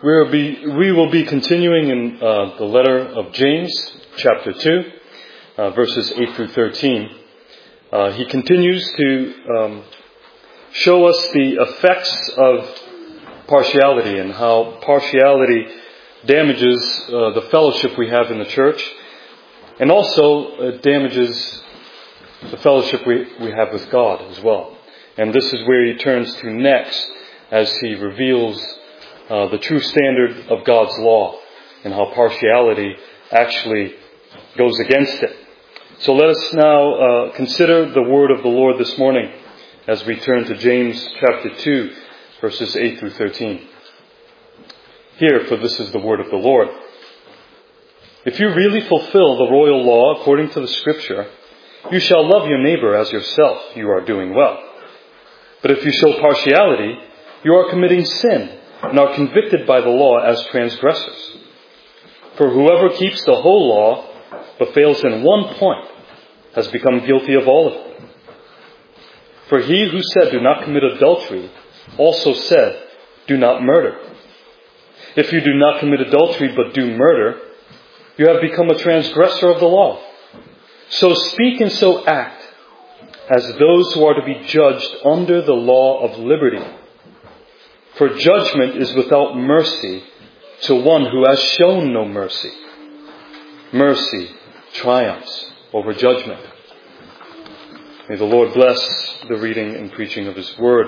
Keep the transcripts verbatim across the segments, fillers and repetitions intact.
We'll be, we will be continuing in uh, the letter of James, chapter two, uh, verses eight through thirteen. Uh, he continues to um, show us the effects of partiality and how partiality damages uh, the fellowship we have in the church, and also uh, damages the fellowship we, we have with God as well. And this is where he turns to next as he reveals uh, the true standard of God's law and how partiality actually goes against it. So let us now uh, consider the word of the Lord this morning as we turn to James chapter two, verses eight through thirteen. Hear, for this is the word of the Lord. If you really fulfill the royal law according to the Scripture, you shall love your neighbor as yourself, you are doing well. But if you show partiality, you are committing sin and are convicted by the law as transgressors. For whoever keeps the whole law but fails in one point has become guilty of all of it. For he who said, "Do not commit adultery," also said, "Do not murder." If you do not commit adultery but do murder, you have become a transgressor of the law. So speak and so act as those who are to be judged under the law of liberty. For judgment is without mercy to one who has shown no mercy. Mercy triumphs over judgment. May the Lord bless the reading and preaching of His Word.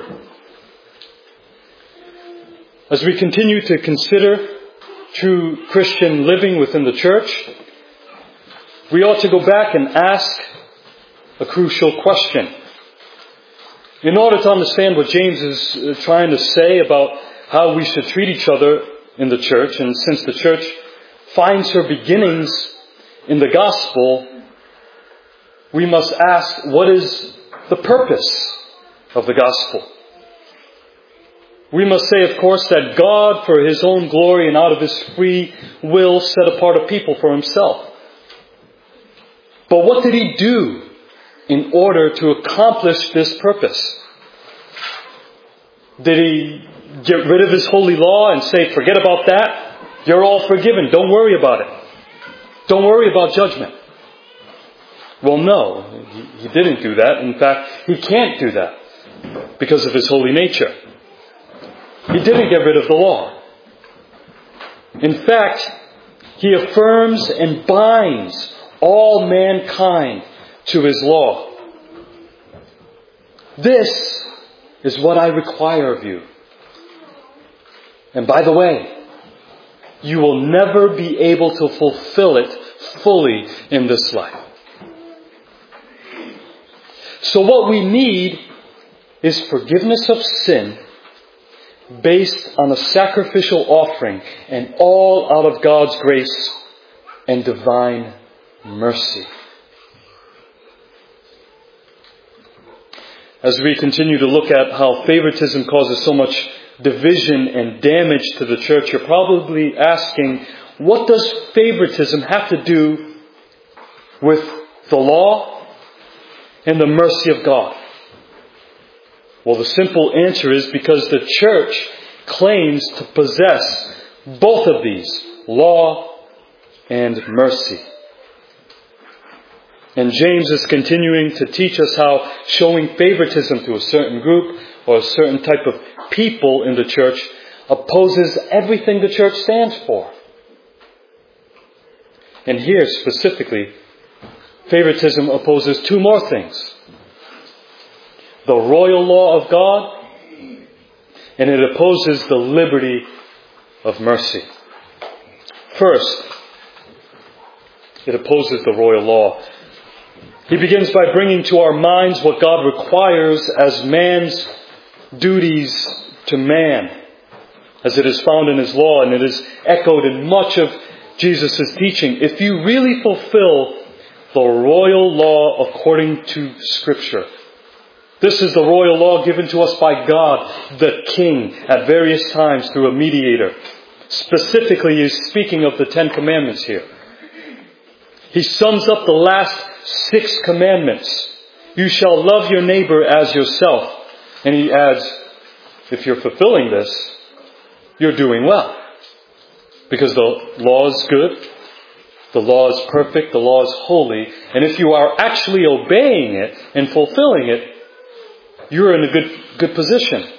As we continue to consider true Christian living within the church, we ought to go back and ask a crucial question. In order to understand what James is trying to say about how we should treat each other in the church, and since the church finds her beginnings in the gospel, we must ask, what is the purpose of the gospel? We must say, of course, that God, for His own glory and out of His free will, set apart a people for Himself. But what did He do in order to accomplish this purpose? Did He get rid of His holy law and say, forget about that? You're all forgiven. Don't worry about it. Don't worry about judgment. Well, no, He didn't do that. In fact, He can't do that because of His holy nature. He didn't get rid of the law. In fact, He affirms and binds all mankind to His law. This is what I require of you. And by the way, you will never be able to fulfill it fully in this life. So what we need is forgiveness of sin based on a sacrificial offering and all out of God's grace and divine mercy. As we continue to look at how favoritism causes so much division and damage to the church, you're probably asking, what does favoritism have to do with the law and the mercy of God? Well, the simple answer is because the church claims to possess both of these, law and mercy. And James is continuing to teach us how showing favoritism to a certain group or a certain type of people in the church opposes everything the church stands for. And here specifically, favoritism opposes two more things. The royal law of God, and it opposes the liberty of mercy. First, it opposes the royal law. He begins by bringing to our minds what God requires as man's duties to man, as it is found in His law, and it is echoed in much of Jesus' teaching. If you really fulfill the royal law according to Scripture, this is the royal law given to us by God, the King, at various times through a mediator. Specifically, He is speaking of the Ten Commandments here. He sums up the last six commandments. You shall love your neighbor as yourself. And He adds, if you're fulfilling this, you're doing well. Because the law is good, the law is perfect, the law is holy, and if you are actually obeying it and fulfilling it, you're in a good, good position.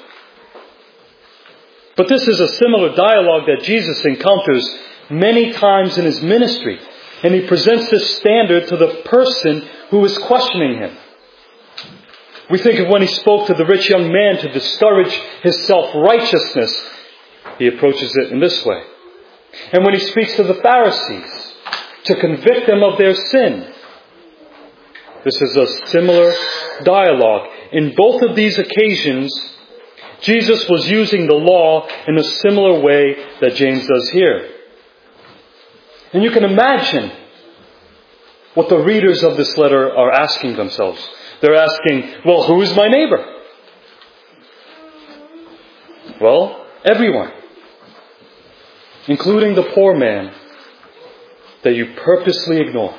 But this is a similar dialogue that Jesus encounters many times in His ministry. And He presents this standard to the person who is questioning Him. We think of when He spoke to the rich young man to discourage his self-righteousness. He approaches it in this way. And when He speaks to the Pharisees to convict them of their sin, this is a similar dialogue. In both of these occasions, Jesus was using the law in a similar way that James does here. And you can imagine what the readers of this letter are asking themselves. They're asking, well, who is my neighbor? Well, everyone. Including the poor man that you purposely ignore.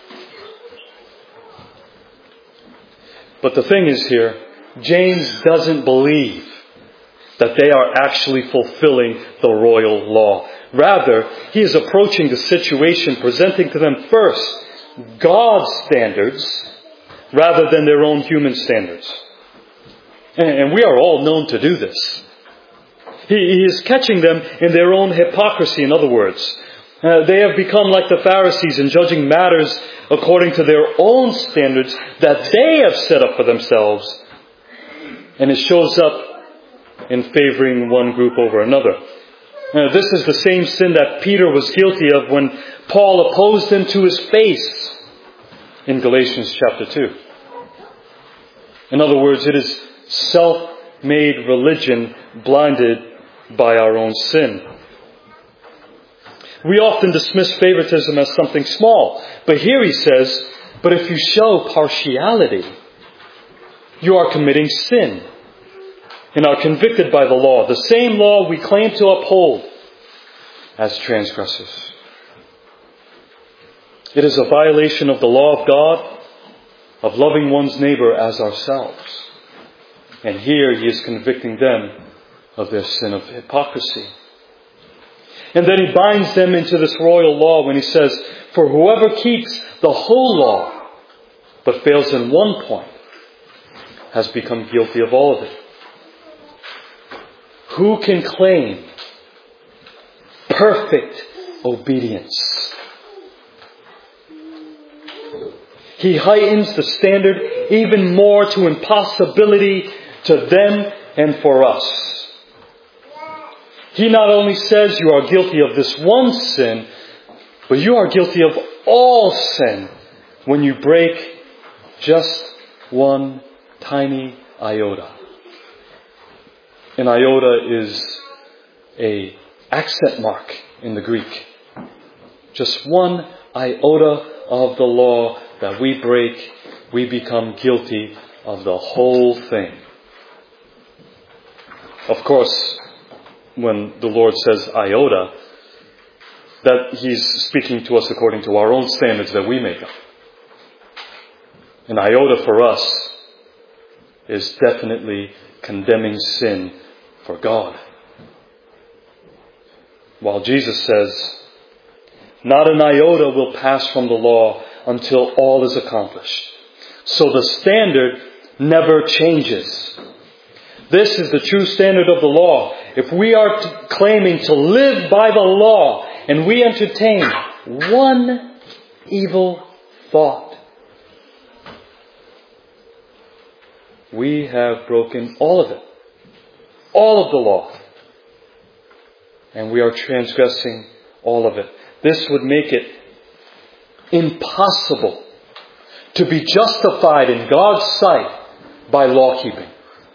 But the thing is here, James doesn't believe that they are actually fulfilling the royal law. Rather, he is approaching the situation presenting to them first God's standards rather than their own human standards. And we are all known to do this. He is catching them in their own hypocrisy, in other words. Uh, they have become like the Pharisees in judging matters according to their own standards that they have set up for themselves. And it shows up in favoring one group over another. Now, this is the same sin that Peter was guilty of when Paul opposed him to his face in Galatians chapter two. In other words, it is self-made religion blinded by our own sin. We often dismiss favoritism as something small. But here he says, but if you show partiality, you are committing sin and are convicted by the law, the same law we claim to uphold as transgressors. It is a violation of the law of God, of loving one's neighbor as ourselves. And here he is convicting them of their sin of hypocrisy. And then he binds them into this royal law when he says, for whoever keeps the whole law, but fails in one point, has become guilty of all of it. Who can claim perfect obedience? He heightens the standard even more to impossibility to them and for us. He not only says you are guilty of this one sin, but you are guilty of all sin when you break just one tiny iota. An iota is a accent mark in the Greek. Just one iota of the law that we break, we become guilty of the whole thing. Of course, when the Lord says iota, that He's speaking to us according to our own standards that we make up. An iota for us is definitely condemning sin for God. While Jesus says, not an iota will pass from the law until all is accomplished. So the standard never changes. This is the true standard of the law. If we are t- claiming to live by the law and we entertain one evil thought, we have broken all of it. All of the law. And we are transgressing all of it. This would make it impossible to be justified in God's sight by law keeping.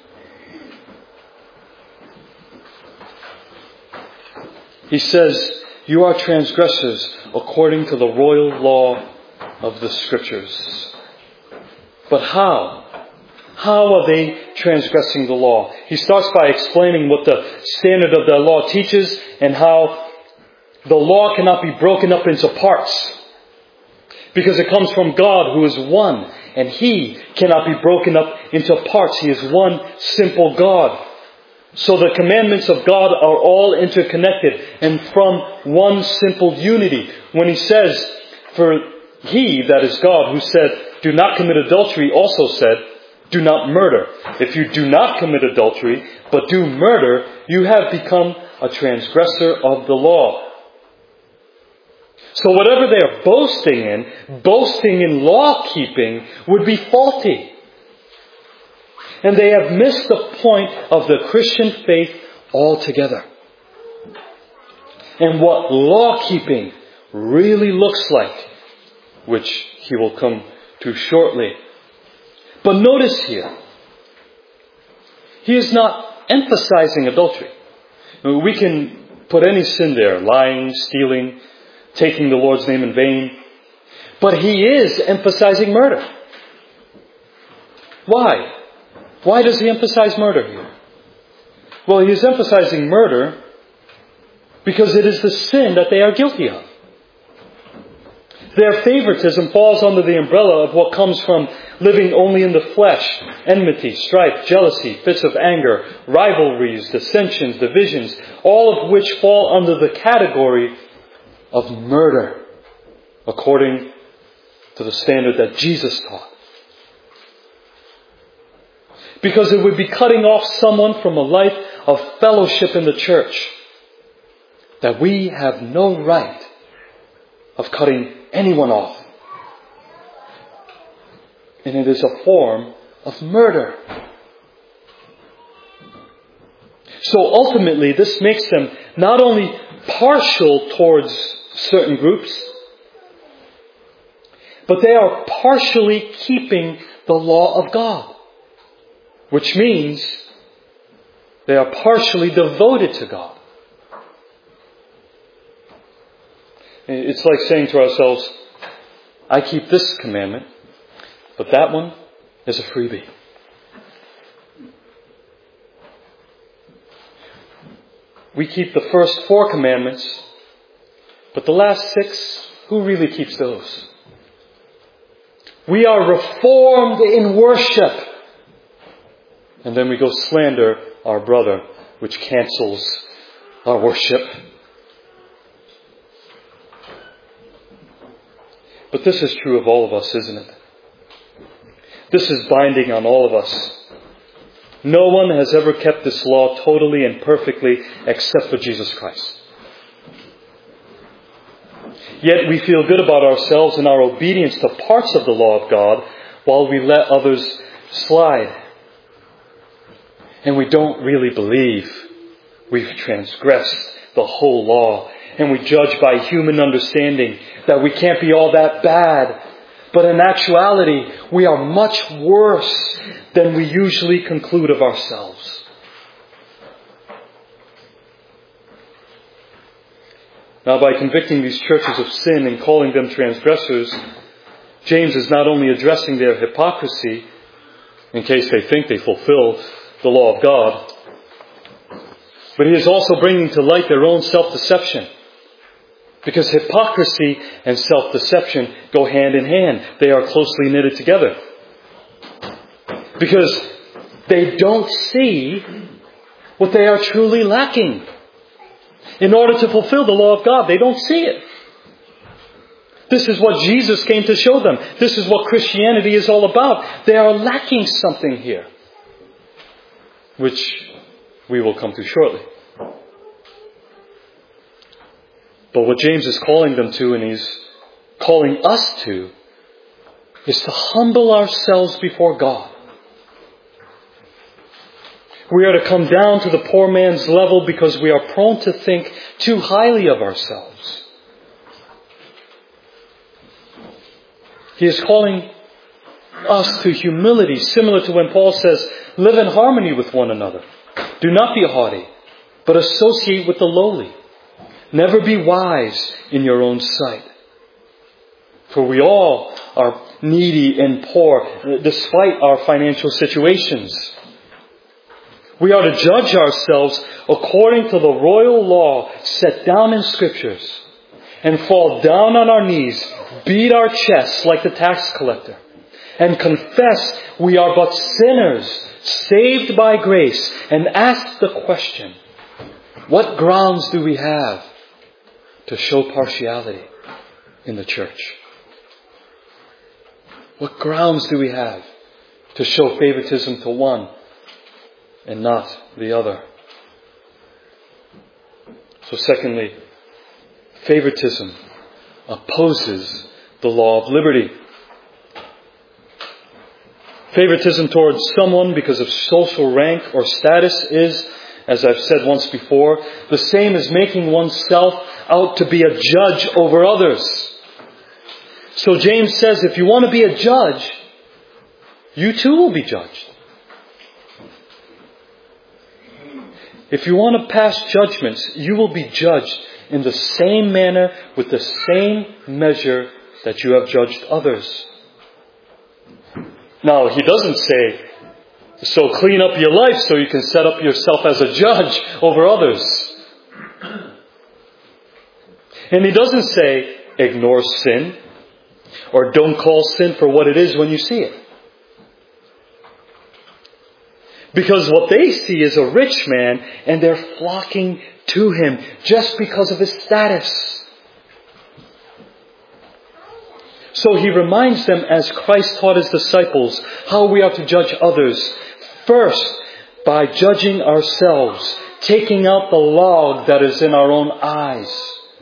He says, you are transgressors according to the royal law of the Scriptures. But how? How are they transgressing the law? He starts by explaining what the standard of the law teaches and how the law cannot be broken up into parts. Because it comes from God who is one. And He cannot be broken up into parts. He is one simple God. So the commandments of God are all interconnected and from one simple unity. When he says, for he, that is God, who said, do not commit adultery, also said, do not murder. If you do not commit adultery, but do murder, you have become a transgressor of the law. So whatever they are boasting in, boasting in law-keeping would be faulty. And they have missed the point of the Christian faith altogether. And what law-keeping really looks like, which he will come to shortly. But notice here, he is not emphasizing adultery. We can put any sin there, lying, stealing, taking the Lord's name in vain. But he is emphasizing murder. Why? Why does he emphasize murder here? Well, he is emphasizing murder because it is the sin that they are guilty of. Their favoritism falls under the umbrella of what comes from living only in the flesh: enmity, strife, jealousy, fits of anger, rivalries, dissensions, divisions, all of which fall under the category of murder, according to the standard that Jesus taught. Because it would be cutting off someone from a life of fellowship in the church that we have no right of cutting anyone off. And it is a form of murder. So ultimately, this makes them not only partial towards certain groups, but they are partially keeping the law of God. Which means they are partially devoted to God. It's like saying to ourselves, I keep this commandment, but that one is a freebie. We keep the first four commandments, but the last six, who really keeps those? We are reformed in worship. And then we go slander our brother, which cancels our worship. But this is true of all of us, isn't it? This is binding on all of us. No one has ever kept this law totally and perfectly except for Jesus Christ. Yet we feel good about ourselves and our obedience to parts of the law of God while we let others slide. And we don't really believe we've transgressed the whole law. And we judge by human understanding that we can't be all that bad. But in actuality, we are much worse than we usually conclude of ourselves. Now, by convicting these churches of sin and calling them transgressors, James is not only addressing their hypocrisy, in case they think they fulfill the law of God, but he is also bringing to light their own self-deception. Because hypocrisy and self-deception go hand in hand. They are closely knitted together. Because they don't see what they are truly lacking. In order to fulfill the law of God, they don't see it. This is what Jesus came to show them. This is what Christianity is all about. They are lacking something here, which we will come to shortly. But what James is calling them to, and he's calling us to, is to humble ourselves before God. We are to come down to the poor man's level because we are prone to think too highly of ourselves. He is calling us to humility, similar to when Paul says, live in harmony with one another. Do not be haughty, but associate with the lowly. Never be wise in your own sight. For we all are needy and poor, despite our financial situations. We are to judge ourselves according to the royal law set down in Scriptures, and fall down on our knees, beat our chests like the tax collector, and confess we are but sinners saved by grace, and ask the question, what grounds do we have to show partiality in the church? What grounds do we have to show favoritism to one and not the other? So secondly, favoritism opposes the law of liberty. Favoritism towards someone because of social rank or status is, as I've said once before, the same as making oneself out to be a judge over others. So James says, if you want to be a judge, you too will be judged. If you want to pass judgments, you will be judged in the same manner with the same measure that you have judged others. Now, he doesn't say, so clean up your life so you can set up yourself as a judge over others. And he doesn't say, ignore sin, or don't call sin for what it is when you see it. Because what they see is a rich man, and they're flocking to him just because of his status. So he reminds them, as Christ taught his disciples, how we are to judge others. First, by judging ourselves, taking out the log that is in our own eyes.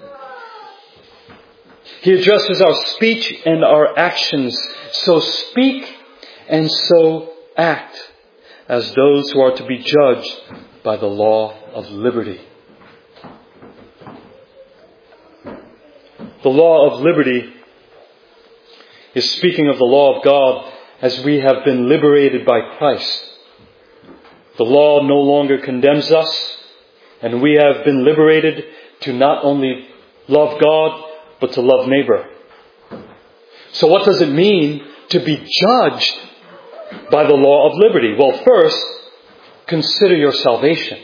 He addresses our speech and our actions. So speak and so act as those who are to be judged by the law of liberty. The law of liberty is speaking of the law of God as we have been liberated by Christ. The law no longer condemns us, and we have been liberated to not only love God, but to love neighbor. So what does it mean to be judged by the law of liberty? Well, first, consider your salvation.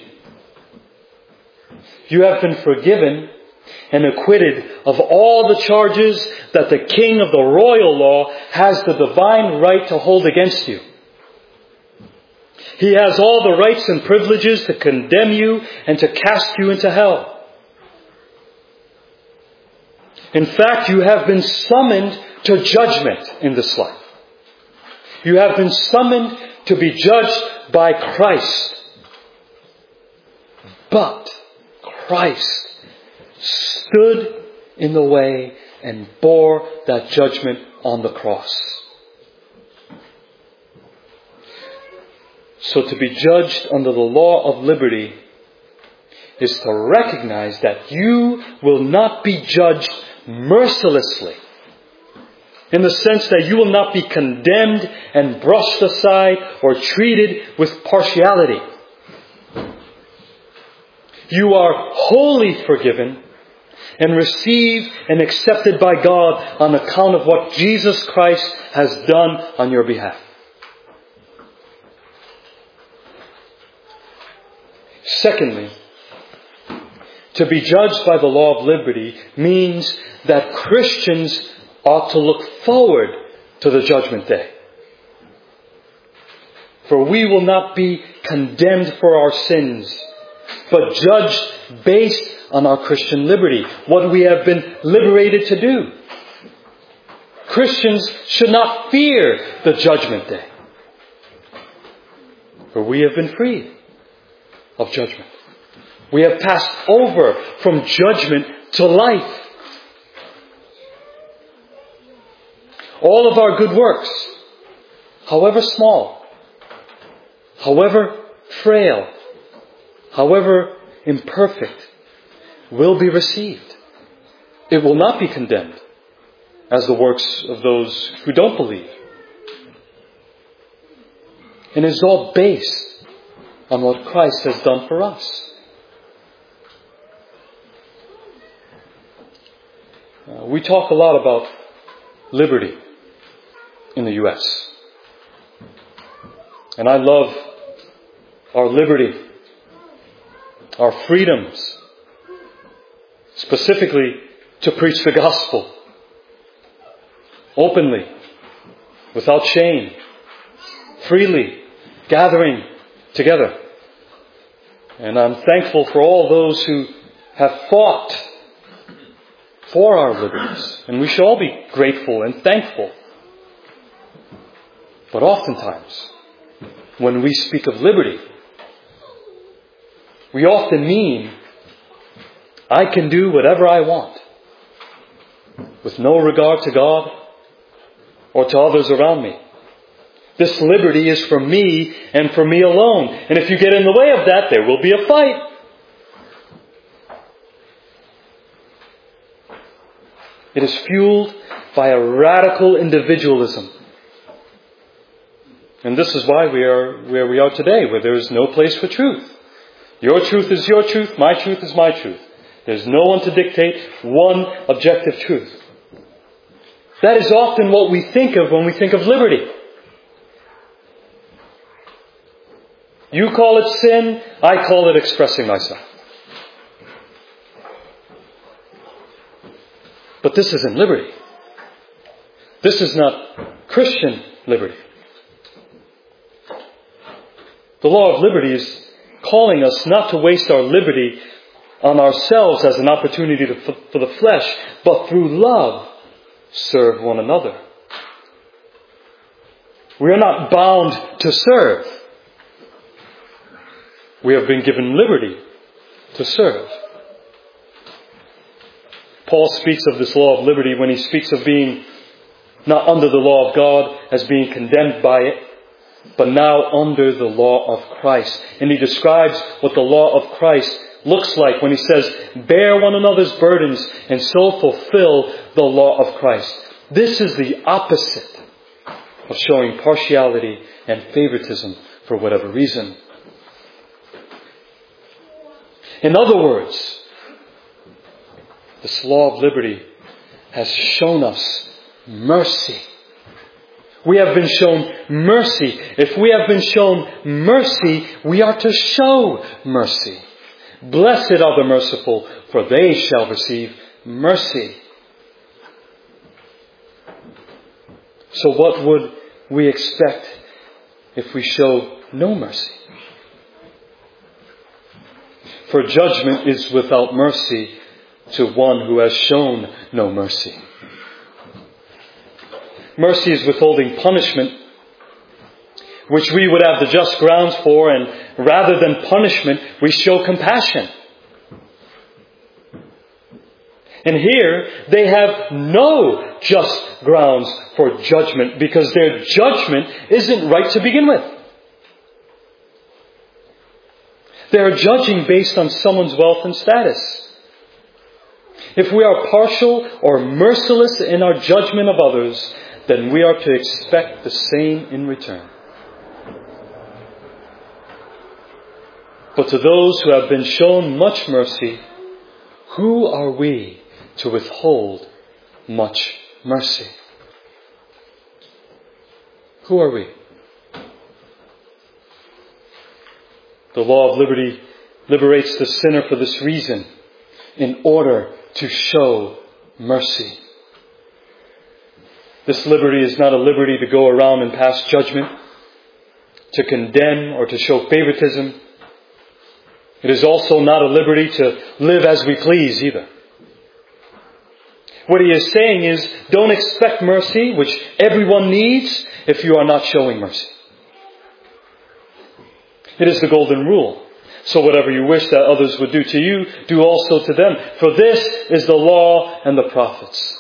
You have been forgiven and acquitted of all the charges that the king of the royal law has the divine right to hold against you. He has all the rights and privileges to condemn you and to cast you into hell. In fact, you have been summoned to judgment in this life. You have been summoned to be judged by Christ. But Christ stood in the way and bore that judgment on the cross. So to be judged under the law of liberty is to recognize that you will not be judged mercilessly, in the sense that you will not be condemned and brushed aside or treated with partiality. You are wholly forgiven and received and accepted by God on account of what Jesus Christ has done on your behalf. Secondly, to be judged by the law of liberty means that Christians ought to look forward to the judgment day. For we will not be condemned for our sins, but judged based on our Christian liberty, what we have been liberated to do. Christians should not fear the judgment day, for we have been freed of judgment. We have passed over from judgment to life. All of our good works, however small, however frail, however imperfect, will be received. It will not be condemned as the works of those who don't believe. And it is all based on what Christ has done for us. Uh, we talk a lot about liberty in the U S And I love our liberty, our freedoms, specifically to preach the gospel openly, without shame, freely, gathering together. And I'm thankful for all those who have fought for our liberties. And we should all be grateful and thankful. But oftentimes, when we speak of liberty, we often mean I can do whatever I want with no regard to God or to others around me. This liberty is for me and for me alone. And if you get in the way of that, there will be a fight. It is fueled by a radical individualism. And this is why we are where we are today, where there is no place for truth. Your truth is your truth, my truth is my truth. There's no one to dictate one objective truth. That is often what we think of when we think of liberty. You call it sin, I call it expressing myself. But this isn't liberty. This is not Christian liberty. The law of liberty is calling us not to waste our liberty on ourselves as an opportunity to, for the flesh, but through love serve one another. We are not bound to serve. We have been given liberty to serve. Paul speaks of this law of liberty when he speaks of being not under the law of God as being condemned by it, but now under the law of Christ. And he describes what the law of Christ looks like when he says, bear one another's burdens and so fulfill the law of Christ. This is the opposite of showing partiality and favoritism for whatever reason. In other words, this law of liberty has shown us mercy. We have been shown mercy. If we have been shown mercy, we are to show mercy. Blessed are the merciful, for they shall receive mercy. So what would we expect if we show no mercy? For judgment is without mercy to one who has shown no mercy. Mercy is withholding punishment, which we would have the just grounds for, and rather than punishment, we show compassion. And here, they have no just grounds for judgment, because their judgment isn't right to begin with. They are judging based on someone's wealth and status. If we are partial or merciless in our judgment of others, then we are to expect the same in return. But to those who have been shown much mercy, who are we to withhold much mercy? Who are we? The law of liberty liberates the sinner for this reason, in order to show mercy. This liberty is not a liberty to go around and pass judgment, to condemn or to show favoritism. It is also not a liberty to live as we please either. What he is saying is, don't expect mercy, which everyone needs, if you are not showing mercy. It is the golden rule. So whatever you wish that others would do to you, do also to them. For this is the law and the prophets.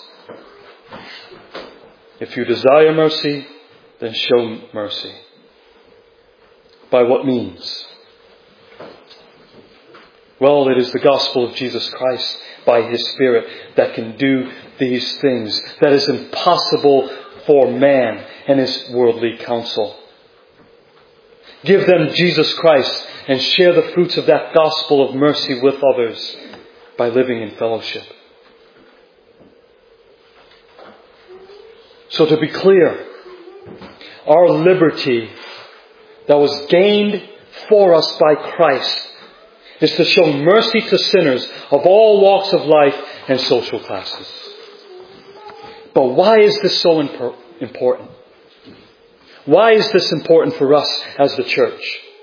If you desire mercy, then show mercy. By what means? Well, it is the gospel of Jesus Christ by His Spirit that can do these things. That is impossible for man and his worldly counsel. Give them Jesus Christ and share the fruits of that gospel of mercy with others by living in fellowship. So to be clear, our liberty that was gained for us by Christ is to show mercy to sinners of all walks of life and social classes. But why is this so imp- important? Why is this important for us as the church?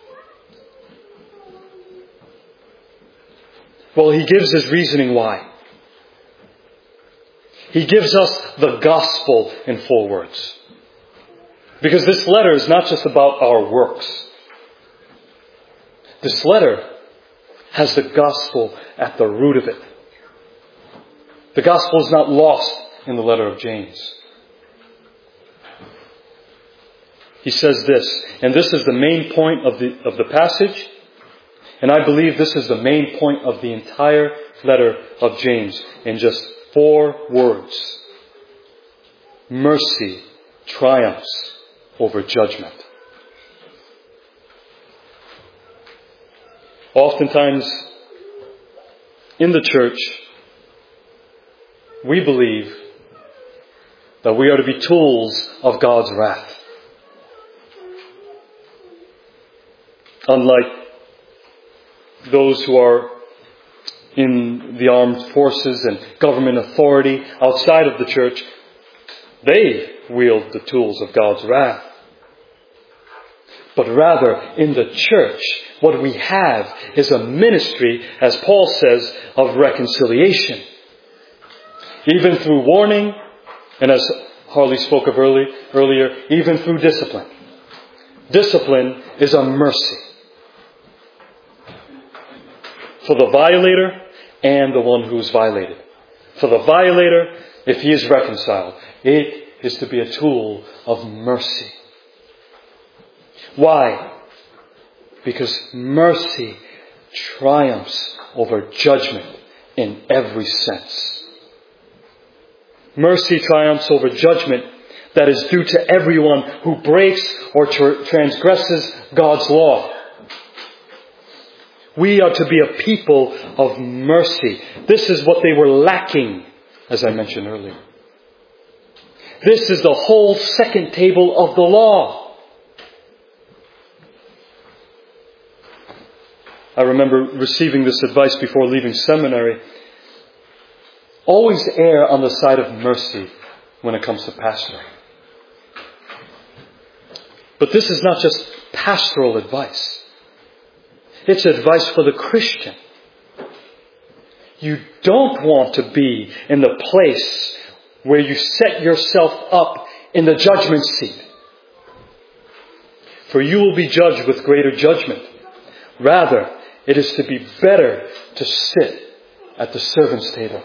Well, he gives his reasoning why. He gives us the gospel in four words. Because this letter is not just about our works. This letter has the gospel at the root of it. The gospel is not lost in the letter of James. He says this, and this is the main point of the of the passage, and I believe this is the main point of the entire letter of James in just four words. Mercy triumphs over judgment. Oftentimes in the church, we believe that we are to be tools of God's wrath. Unlike those who are in the armed forces and government authority outside of the church, they wield the tools of God's wrath. But rather, in the church, what we have is a ministry, as Paul says, of reconciliation. Even through warning, and as Harley spoke of early, earlier, even through discipline. Discipline is a mercy for the violator and the one who is violated. For the violator, if he is reconciled, it is to be a tool of mercy. Why? Because mercy triumphs over judgment in every sense. Mercy triumphs over judgment that is due to everyone who breaks or tra- transgresses God's law. We are to be a people of mercy. This is what they were lacking, as I mentioned earlier. This is the whole second table of the law. I remember receiving this advice before leaving seminary. Always err on the side of mercy when it comes to pastoring. But this is not just pastoral advice. It's advice for the Christian. You don't want to be in the place where you set yourself up in the judgment seat. For you will be judged with greater judgment. Rather, it is to be better to sit at the servant's table.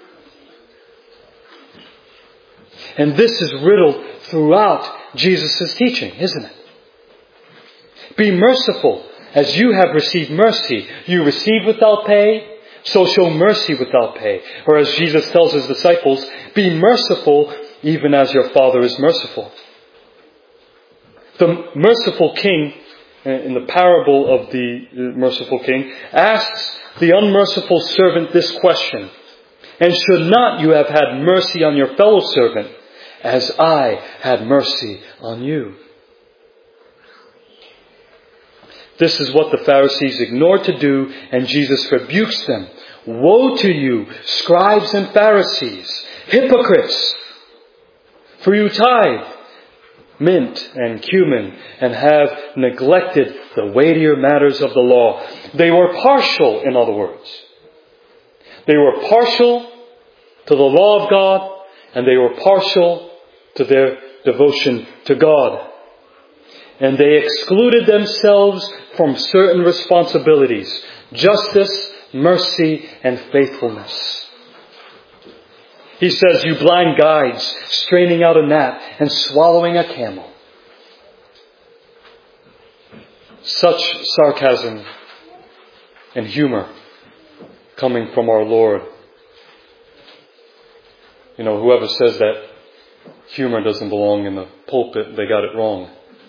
And this is riddled throughout Jesus' teaching, isn't it? Be merciful as you have received mercy. You receive without pay, so show mercy without pay. Or as Jesus tells his disciples, be merciful even as your Father is merciful. The merciful king, in the parable of the merciful king, asks the unmerciful servant this question: and should not you have had mercy on your fellow servant, as I had mercy on you? This is what the Pharisees ignored to do, and Jesus rebukes them. Woe to you, scribes and Pharisees, hypocrites! For you tithe mint and cumin, and have neglected the weightier matters of the law. They were partial, in other words. They were partial to the law of God, and they were partial to their devotion to God. And they excluded themselves from certain responsibilities: justice, mercy, and faithfulness. He says, you blind guides, straining out a gnat and swallowing a camel. Such sarcasm and humor coming from our Lord. You know, whoever says that humor doesn't belong in the pulpit, they got it wrong.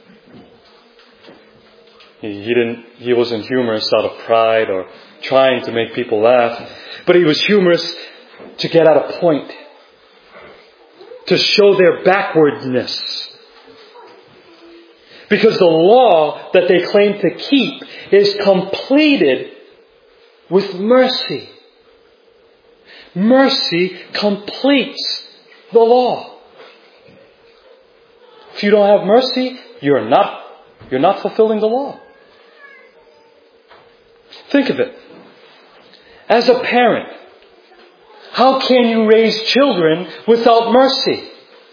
He, he didn't, he wasn't humorous out of pride or trying to make people laugh, but he was humorous to get at a point, to show their backwardness. Because the law that they claim to keep is completed with mercy. Mercy completes the law. If you don't have mercy, you're not, you're not fulfilling the law. Think of it. As a parent, how can you raise children without mercy?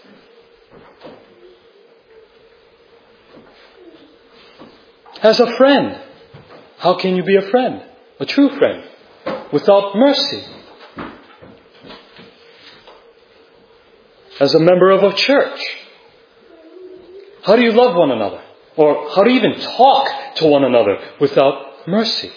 As a friend, how can you be a friend, a true friend, without mercy? As a member of a church, how do you love one another? Or how do you even talk to one another without mercy?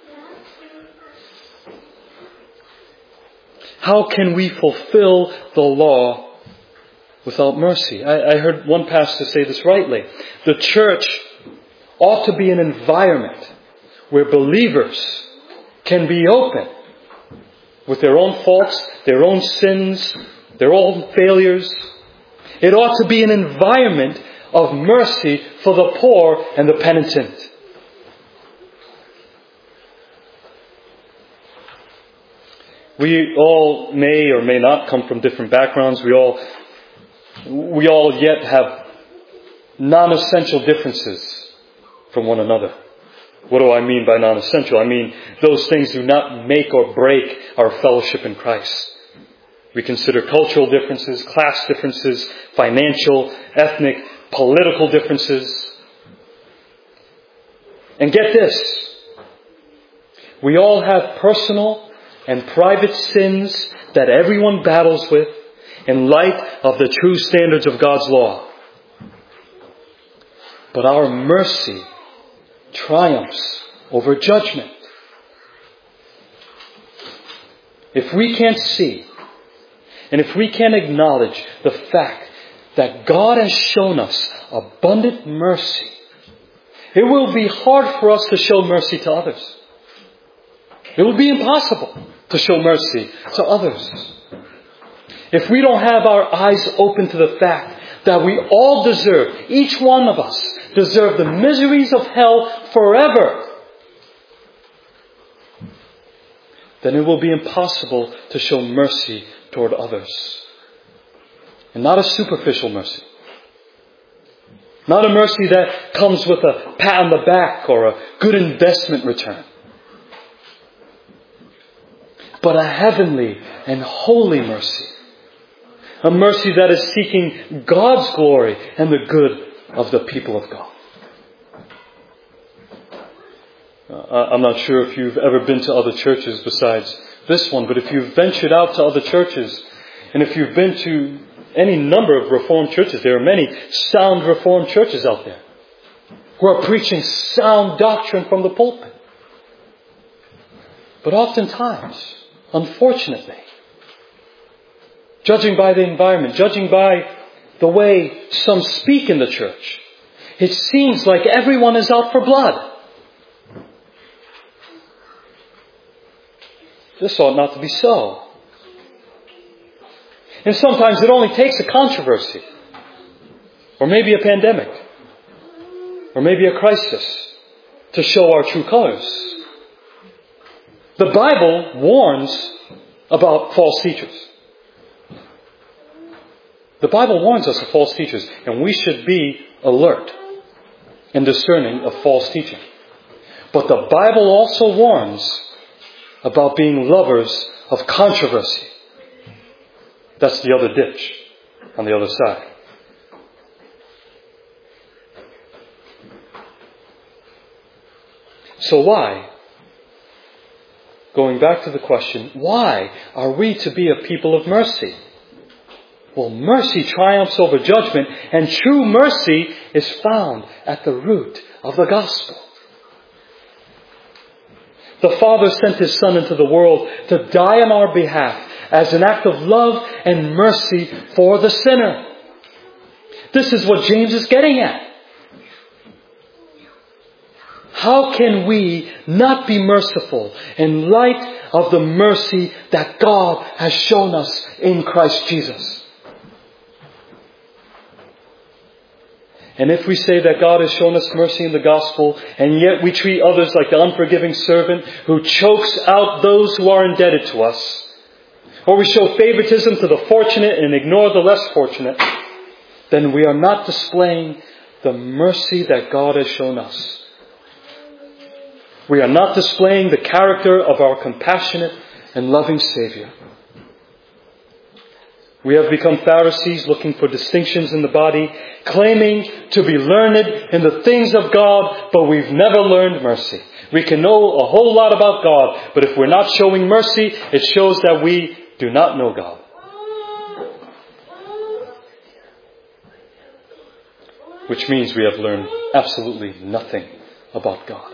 How can we fulfill the law without mercy? I, I heard one pastor say this rightly. The church ought to be an environment where believers can be open with their own faults, their own sins, their own failures. It ought to be an environment of mercy for the poor and the penitent. We all may or may not come from different backgrounds. We all, we all yet have non-essential differences from one another. What do I mean by non-essential? I mean those things do not make or break our fellowship in Christ. We consider cultural differences, class differences, financial, ethnic, political differences. And get this. We all have personal and private sins that everyone battles with in light of the true standards of God's law. But our mercy triumphs over judgment. If we can't see, and if we can't acknowledge the fact that God has shown us abundant mercy, it will be hard for us to show mercy to others. It will be impossible to show mercy to others. If we don't have our eyes open to the fact that we all deserve, each one of us deserve the miseries of hell forever, then it will be impossible to show mercy toward others. And not a superficial mercy. Not a mercy that comes with a pat on the back or a good investment return. But a heavenly and holy mercy. A mercy that is seeking God's glory and the good of the people of God. Uh, I'm not sure if you've ever been to other churches besides this one, but if you've ventured out to other churches, and if you've been to any number of Reformed churches, there are many sound Reformed churches out there who are preaching sound doctrine from the pulpit. But oftentimes, unfortunately, judging by the environment, judging by the way some speak in the church, it seems like everyone is out for blood. This ought not to be so. And sometimes it only takes a controversy, or maybe a pandemic, or maybe a crisis to show our true colors. The Bible warns about false teachers. The Bible warns us of false teachers, and we should be alert and discerning of false teaching. But the Bible also warns about being lovers of controversy. That's the other ditch on the other side. So why? Going back to the question, why are we to be a people of mercy? Well, mercy triumphs over judgment, and true mercy is found at the root of the gospel. The Father sent His Son into the world to die on our behalf as an act of love and mercy for the sinner. This is what James is getting at. How can we not be merciful in light of the mercy that God has shown us in Christ Jesus? And if we say that God has shown us mercy in the gospel, and yet we treat others like the unforgiving servant who chokes out those who are indebted to us, or we show favoritism to the fortunate and ignore the less fortunate, then we are not displaying the the mercy that God has shown us. We are not displaying the character of our compassionate and loving Savior. We have become Pharisees looking for distinctions in the body, claiming to be learned in the things of God, but we've never learned mercy. We can know a whole lot about God, but if we're not showing mercy, it shows that we do not know God. Which means we have learned absolutely nothing about God.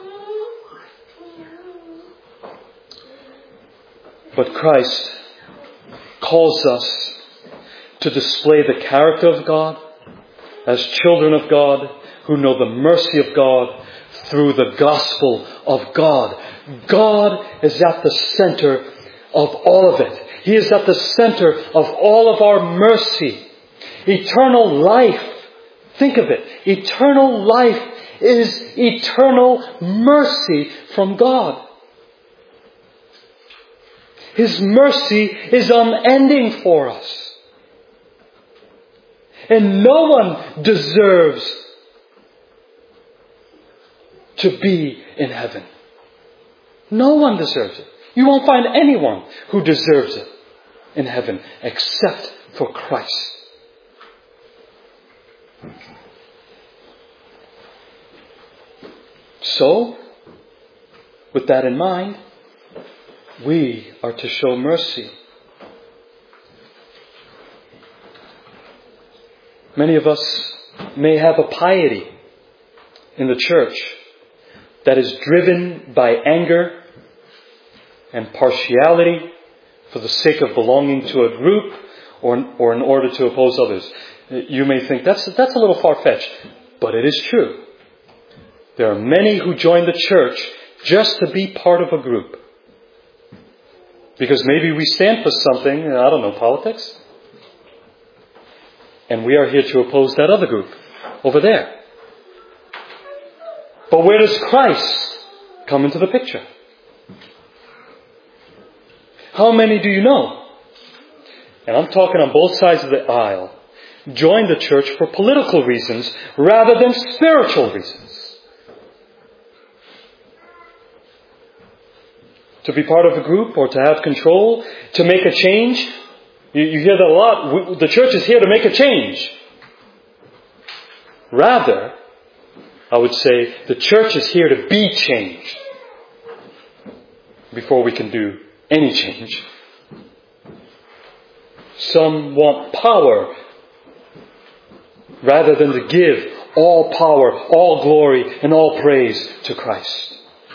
But Christ calls us to display the character of God as children of God who know the mercy of God through the gospel of God. God is at the center of all of it. He is at the center of all of our mercy. Eternal life, think of it, eternal life is eternal mercy from God. His mercy is unending for us. And no one deserves to be in heaven. No one deserves it. You won't find anyone who deserves it in heaven except for Christ. So, with that in mind, we are to show mercy. Many of us may have a piety in the church that is driven by anger and partiality for the sake of belonging to a group or, or in order to oppose others. You may think that's, that's a little far-fetched, but it is true. There are many who join the church just to be part of a group. Because maybe we stand for something, I don't know, politics. And we are here to oppose that other group over there. But where does Christ come into the picture? How many do you know? And I'm talking on both sides of the aisle. Join the church for political reasons rather than spiritual reasons. To be part of a group or to have control, to make a change. You, you hear that a lot. We, the church is here to make a change. Rather, I would say the church is here to be changed before we can do any change. Some want power rather than to give all power, all glory, and all praise to Christ.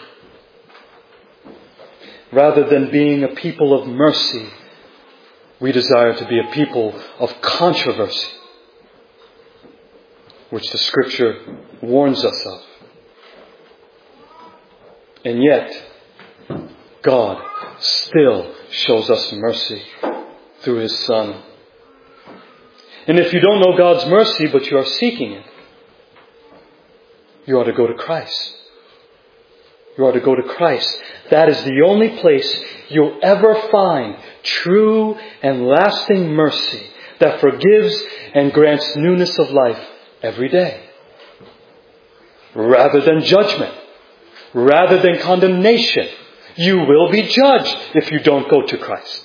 Rather than being a people of mercy, we desire to be a people of controversy, which the Scripture warns us of. And yet, God still shows us mercy through His Son. And if you don't know God's mercy, but you are seeking it, you ought to go to Christ. You ought to go to Christ. That is the only place you'll ever find true and lasting mercy that forgives and grants newness of life every day. Rather than judgment, rather than condemnation, you will be judged if you don't go to Christ.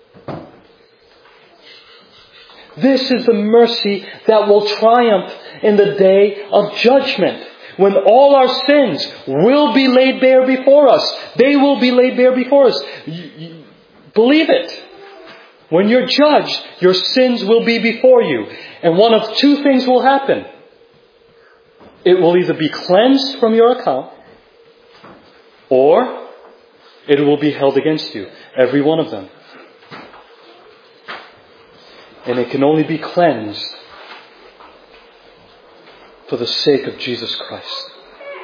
This is the mercy that will triumph in the day of judgment. When all our sins will be laid bare before us. They will be laid bare before us. You, you, believe it. When you're judged, your sins will be before you. And one of two things will happen. It will either be cleansed from your account, or it will be held against you. Every one of them. And it can only be cleansed for the sake of Jesus Christ.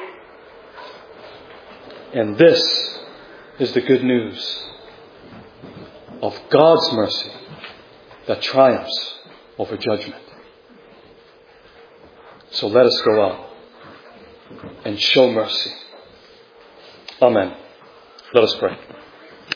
And this is the good news of God's mercy that triumphs over judgment. So let us go out and show mercy. Amen. Let us pray.